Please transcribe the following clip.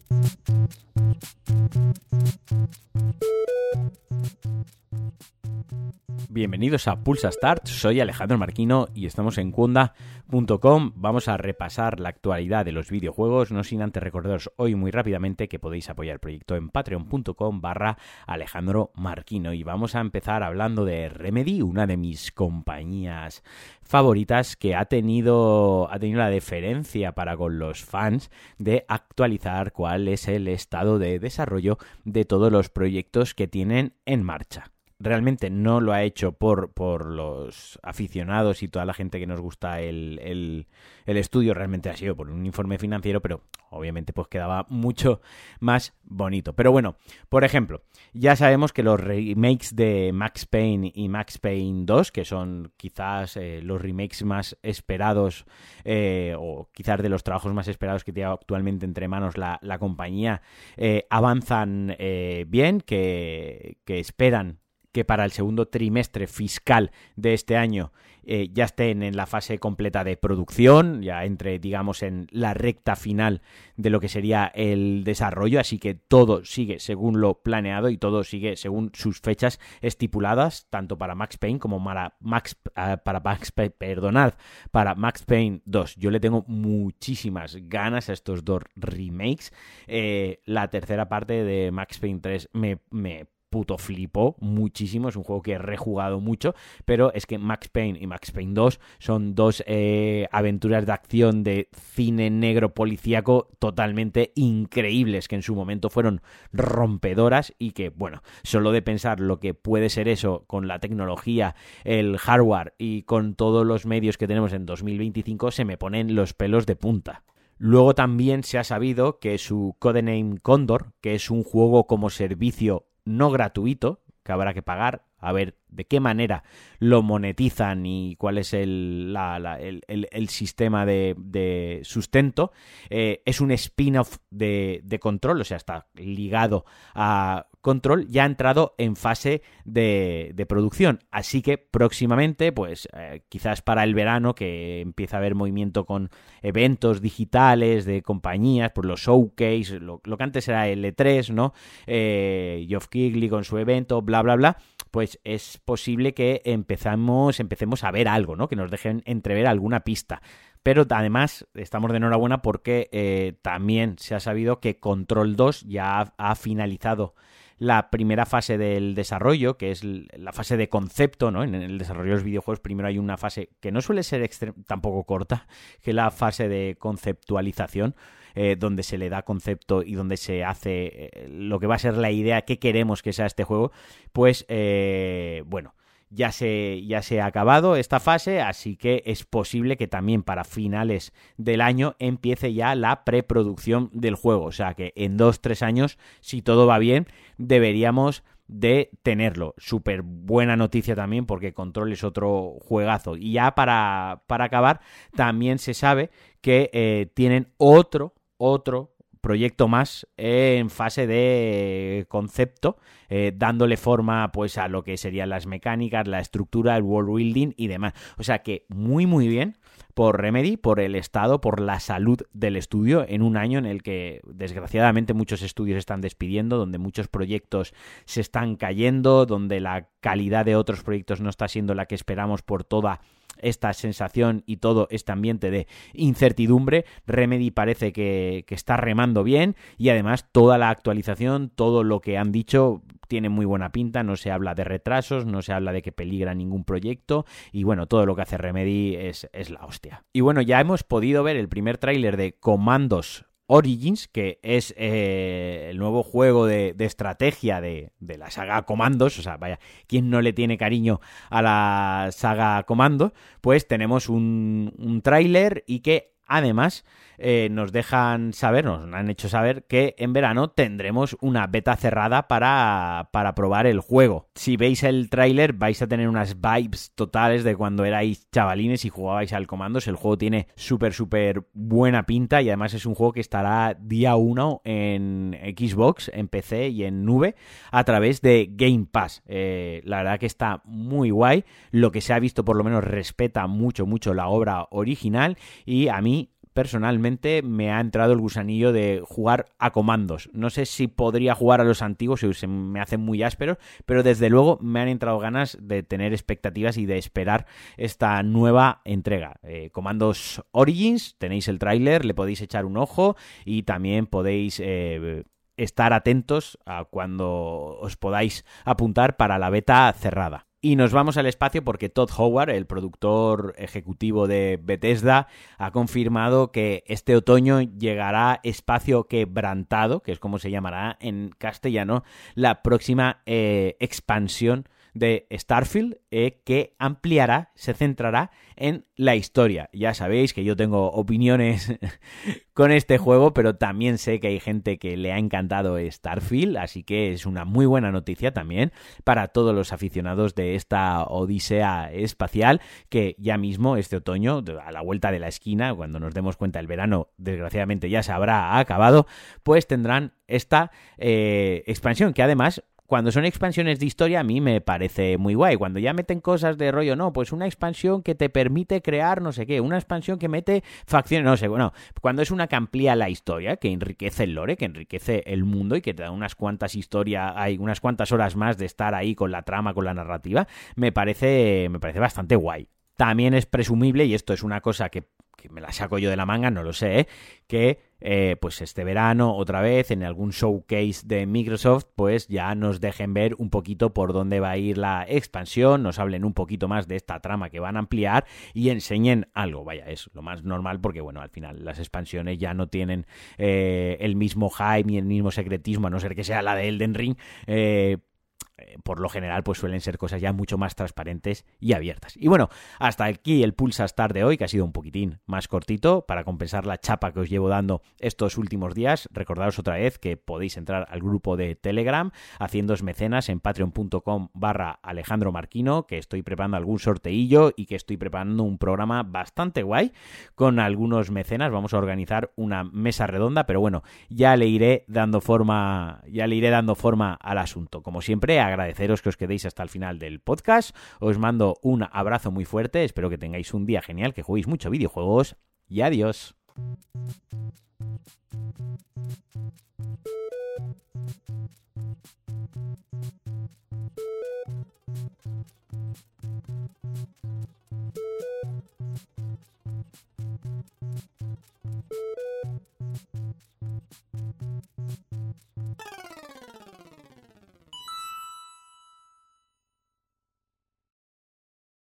Bienvenidos a Pulsa Start, soy Alejandro Marquino y estamos en Kunda.com. Vamos a repasar la actualidad de los videojuegos, no sin antes recordaros hoy muy rápidamente que podéis apoyar el proyecto en patreon.com/Alejandro Marquino. Y vamos a empezar hablando de Remedy, una de mis compañías favoritas que ha tenido la deferencia para con los fans de actualizar cuál es el estado de desarrollo de todos los proyectos que tienen en marcha. Realmente no lo ha hecho por los aficionados y toda la gente que nos gusta el estudio, realmente ha sido por un informe financiero, pero obviamente pues quedaba mucho más bonito. Pero bueno, por ejemplo, ya sabemos que los remakes de Max Payne y Max Payne 2, que son quizás los remakes más esperados o quizás de los trabajos más esperados que tiene actualmente entre manos la compañía, avanzan bien, que esperan que para el segundo trimestre fiscal de este año ya estén en la fase completa de producción, ya entre, digamos, en la recta final de lo que sería el desarrollo, así que todo sigue según lo planeado y todo sigue según sus fechas estipuladas, tanto para Max Payne como para Max Payne 2. Yo le tengo muchísimas ganas a estos dos remakes. La tercera parte de Max Payne 3 me puto flipó muchísimo, es un juego que he rejugado mucho, pero es que Max Payne y Max Payne 2 son dos aventuras de acción de cine negro policíaco totalmente increíbles, que en su momento fueron rompedoras y que, bueno, solo de pensar lo que puede ser eso con la tecnología, el hardware y con todos los medios que tenemos en 2025, se me ponen los pelos de punta. Luego también se ha sabido que su Codename Condor, que es un juego como servicio no gratuito, que habrá que pagar, a ver de qué manera lo monetizan y cuál es el sistema de sustento, es un spin-off de Control, o sea, está ligado a Control, ya ha entrado en fase de producción, así que próximamente, pues quizás para el verano, que empieza a haber movimiento con eventos digitales de compañías, pues los showcase, lo que antes era el E3, ¿no? Geoff Keighley con su evento, bla, bla, bla, pues es posible que empecemos a ver algo, ¿no? Que nos dejen entrever alguna pista. Pero además estamos de enhorabuena porque también se ha sabido que Control 2 ya ha finalizado la primera fase del desarrollo, que es la fase de concepto, ¿no? En el desarrollo de los videojuegos primero hay una fase que no suele ser tampoco corta, que es la fase de conceptualización, donde se le da concepto y donde se hace lo que va a ser la idea que queremos que sea este juego. Pues bueno, ya se ha acabado esta fase, así que es posible que también para finales del año empiece ya la preproducción del juego. O sea que en 2-3 años, si todo va bien, deberíamos de tenerlo. Súper buena noticia también, porque Control es otro juegazo. Y ya para acabar, también se sabe que tienen otro proyecto más en fase de concepto, dándole forma pues a lo que serían las mecánicas, la estructura, el world building y demás. O sea que muy muy bien por Remedy, por el estado, por la salud del estudio en un año en el que desgraciadamente muchos estudios se están despidiendo, donde muchos proyectos se están cayendo, donde la calidad de otros proyectos no está siendo la que esperamos por toda esta sensación y todo este ambiente de incertidumbre. Remedy parece que está remando bien y además toda la actualización, todo lo que han dicho tiene muy buena pinta, no se habla de retrasos, no se habla de que peligra ningún proyecto y bueno, todo lo que hace Remedy es la hostia. Y bueno, ya hemos podido ver el primer tráiler de Commandos Origins, que es el nuevo juego de estrategia de la saga Commandos. O sea, vaya, ¿quién no le tiene cariño a la saga Commando? Pues tenemos un tráiler y que además nos dejan saber, nos han hecho saber que en verano tendremos una beta cerrada para probar el juego. Si veis el tráiler vais a tener unas vibes totales de cuando erais chavalines y jugabais al Commandos. El juego tiene súper buena pinta y además es un juego que estará día 1 en Xbox, en PC y en nube a través de Game Pass. La verdad que está muy guay. Lo que se ha visto por lo menos respeta mucho la obra original y a mí personalmente me ha entrado el gusanillo de jugar a comandos. No sé si podría jugar a los antiguos, se me hacen muy ásperos, pero desde luego me han entrado ganas de tener expectativas y de esperar esta nueva entrega. Comandos Origins, tenéis el tráiler, le podéis echar un ojo y también podéis estar atentos a cuando os podáis apuntar para la beta cerrada. Y nos vamos al espacio porque Todd Howard, el productor ejecutivo de Bethesda, ha confirmado que este otoño llegará Espacio Quebrantado, que es como se llamará en castellano, la próxima expansión de Starfield, que ampliará, se centrará en la historia. Ya sabéis que yo tengo opiniones con este juego, pero también sé que hay gente que le ha encantado Starfield, así que es una muy buena noticia también para todos los aficionados de esta odisea espacial, que ya mismo este otoño, a la vuelta de la esquina, cuando nos demos cuenta el verano desgraciadamente ya se habrá acabado, pues tendrán esta expansión, que además, cuando son expansiones de historia, a mí me parece muy guay. Cuando ya meten cosas de rollo, no, pues una expansión que te permite crear no sé qué, una expansión que mete facciones, no sé, bueno, cuando es una que amplía la historia, que enriquece el lore, que enriquece el mundo y que te da unas cuantas historias, hay unas cuantas horas más de estar ahí con la trama, con la narrativa, me parece bastante guay. También es presumible, y esto es una cosa que me la saco yo de la manga, no lo sé, que pues este verano, otra vez, en algún showcase de Microsoft, pues ya nos dejen ver un poquito por dónde va a ir la expansión, nos hablen un poquito más de esta trama que van a ampliar y enseñen algo. Vaya, es lo más normal porque, bueno, al final las expansiones ya no tienen el mismo hype ni el mismo secretismo, a no ser que sea la de Elden Ring, por lo general pues suelen ser cosas ya mucho más transparentes y abiertas. Y bueno, hasta aquí el Pulsa Start de hoy, que ha sido un poquitín más cortito para compensar la chapa que os llevo dando estos últimos días. Recordaros otra vez que podéis entrar al grupo de Telegram haciéndoos mecenas en patreon.com/Alejandro Marquino, que estoy preparando algún sorteillo y que estoy preparando un programa bastante guay con algunos mecenas. Vamos a organizar una mesa redonda, pero bueno, ya le iré dando forma al asunto. Como siempre, agradeceros que os quedéis hasta el final del podcast. Os mando un abrazo muy fuerte. Espero que tengáis un día genial, que juguéis mucho videojuegos y adiós.